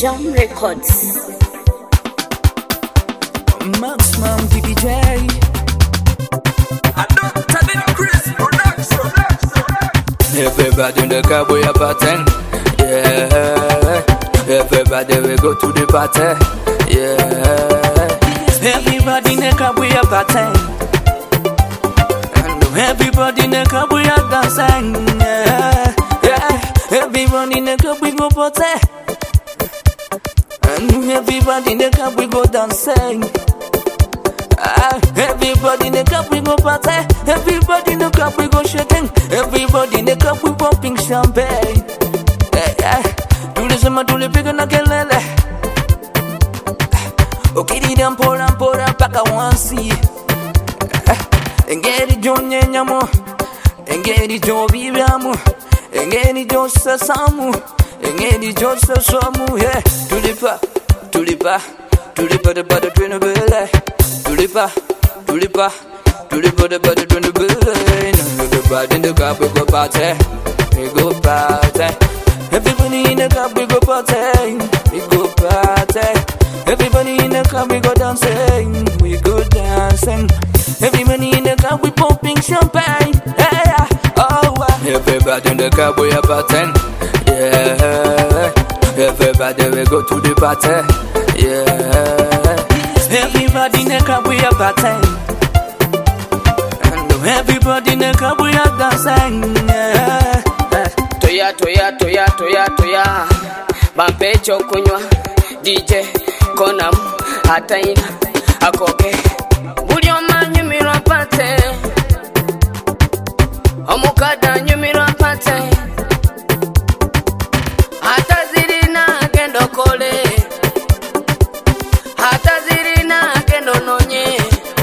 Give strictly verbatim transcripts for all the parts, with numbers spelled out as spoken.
Jam Records. Maximum D J. Everybody in the car, we are partying. Yeah. Everybody we go to the party. Yeah. Everybody in the car, we are partying. And everybody in the car, we are dancing. Yeah. Yeah. Everybody in the car, we go party. And everybody in the car, we go dancing. Ah, everybody in the club we go party. Everybody in the club we go shaking. Everybody in the club we pumping champagne. Eh, eh. Do the summer, do the big and I can let it. Okay, the damn pour and pour and pack I want see. And get it John Yamo. And get it John Viviamo. And get it John Sasamu. And get it John Sasamu. Yeah, to the pa, to the pa, to the pa, the pa, the train of belly. To the pa, to the pa, to the pa, the pa, the train of belly. Everybody in the club we go party, we go party. Everybody in the club we go party, we go party. Everybody in the club we go dancing, we go dancing. Everybody in the club we pumping champagne. Hey, oh, uh. Everybody in the club we are partying. Yeah. Everybody we go to the party. Yeah. Everybody in the club we are partying. And everybody in the club we are dancing. Yeah. Toya toya toya toya toya Bampe chokunywa D J Konam Ataina Akoke Bulyo manyumira pate Omukada nyumira pate Hata zirina gendo kole Hata zirina gendo nonye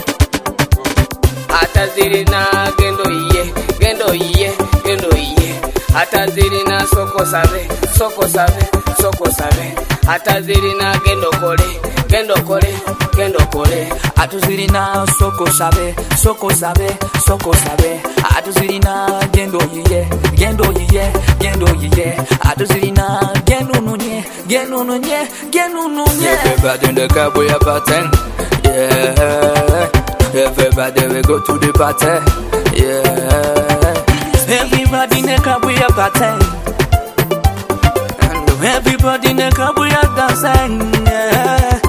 Hata zirina gendo iye Gendo iye Gendo iye Hata zirina soko sabe Soko sabe Soko sabe Hata zirina gendo kole Gendo kole Gendo kole Hata zirina soko sabe Soko sabe Soko sabe Hata zirina gendo iye Gendo iye Gendo iye Hata zirina gendo nonye Gendo nonye Gendo nonye. Everybody in the club we are partying. Yeah. Everybody we go to the party. Yeah. Everybody in the club we are partying. And everybody in the club we are dancing. Yeah.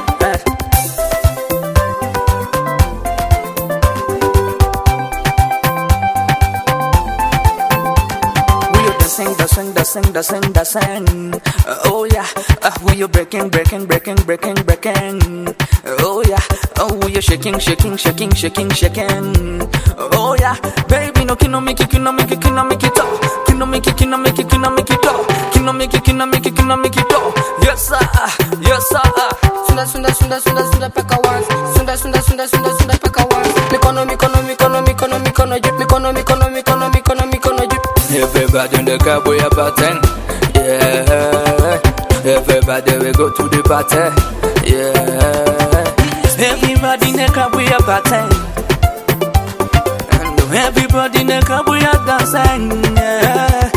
Dancing, dancing, dancing, dancing, dancing. Oh yeah, uh, we you breaking, breaking, breaking, breaking, breaking. Oh yeah, oh we you shaking, shaking, shaking, shaking, shaking. Oh yeah, baby no kino make it, kino make it, kino make it up. Kino make it, kino make it, kino make it up. Kino make it, kino make it, kino make it up. Yes sir, yes sir. Sunda sunda sunda sunda sunda peka once. Sunda sunda sunda sunda sunda peka once. Mikono mikono mikono mikono mikono jip. Mikono mikono mikono mikono mikono jip. Everybody in the club we are partying. Yeah. Everybody we go to the party. Yeah. Everybody in the club we are partying. And everybody in the club we are dancing. Yeah.